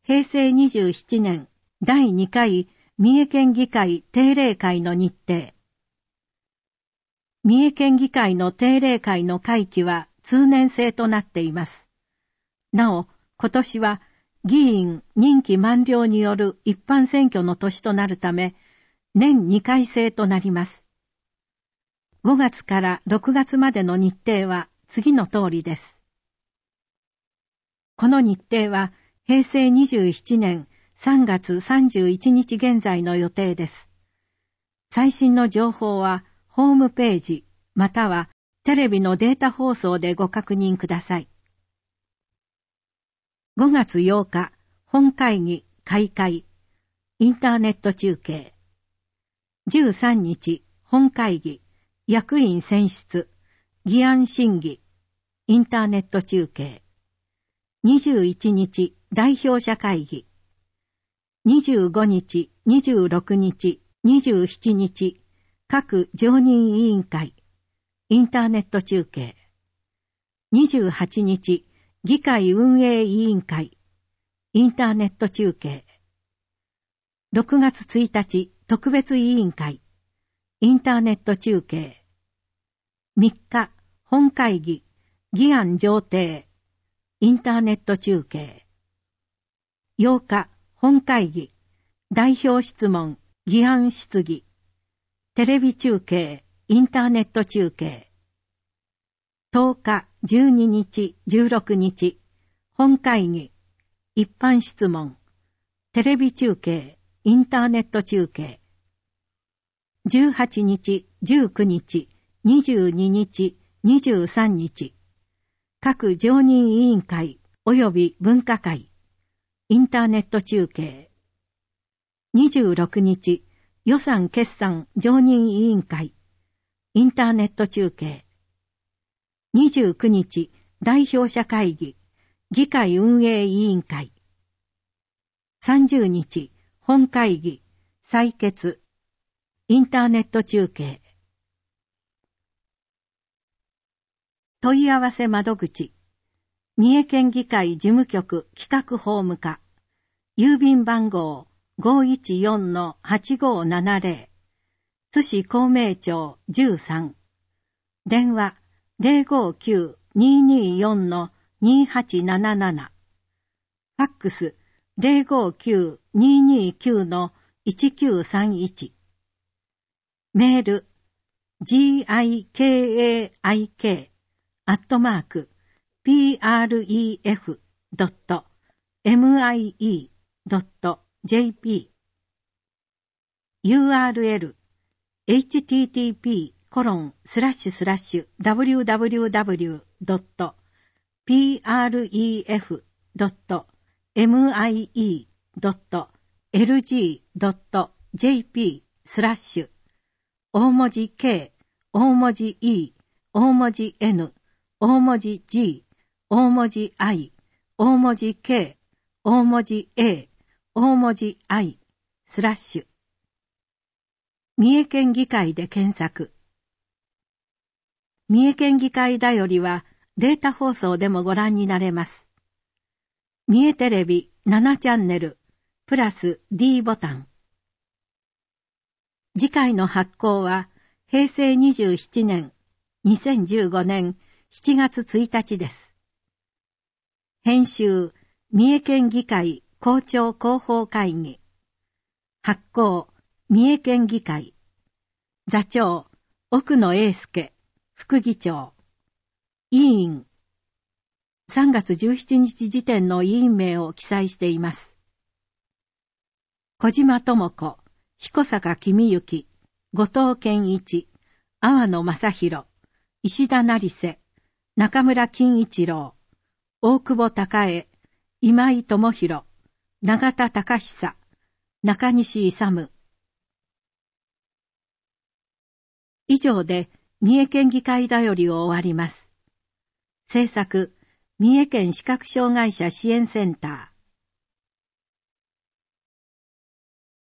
平成27年第2回三重県議会定例会の日程。三重県議会の定例会の会期は通年制となっています。なお、今年は議員任期満了による一般選挙の年となるため、年2回制となります。5月から6月までの日程は次の通りです。この日程は平成27年3月31日現在の予定です。最新の情報はホームページまたはテレビのデータ放送でご確認ください。5月8日、本会議開会、インターネット中継。13日、本会議、役員選出、議案審議、インターネット中継。21日、代表者会議。25日、26日、27日、各常任委員会、インターネット中継。28日、議会運営委員会、インターネット中継。6月1日、特別委員会、インターネット中継。3日、本会議、議案上呈、インターネット中継。8日、本会議、代表質問、議案質疑、テレビ中継、インターネット中継。10日、12日、16日、本会議、一般質問、テレビ中継、インターネット中継。18日、19日、22日、23日、各常任委員会及び分科会、インターネット中継。26日、予算決算常任委員会、インターネット中継。29日、代表者会議、議会運営委員会。30日、本会議、採決、インターネット中継。問い合わせ窓口、三重県議会事務局企画法務課、郵便番号 514-8570、津市公明町13、電話059-224-2877、ファックス059-229-1931、メール gikaik@pref.mie.jp URL http://www.pref.mie.lg.jp/ 大文字 K、大文字 E、大文字 N、大文字 G、大文字 I、大文字 K、大文字 A、大文字 I、スラッシュ。三重県議会で検索。三重県議会だよりはデータ放送でもご覧になれます。三重テレビ7チャンネル、プラス D ボタン。次回の発行は平成27年、2015年7月1日です。編集、三重県議会公聴広報会議。発行、三重県議会。座長、奥野英介、副議長。委員。3月17日時点の委員名を記載しています。小島智子、彦坂公之、後藤健一、阿野正弘、石田成瀬、中村金一郎、大久保孝恵、今井智弘、永田隆久、中西勇。以上で三重県議会だよりを終わります。制作、三重県視覚障害者支援センター。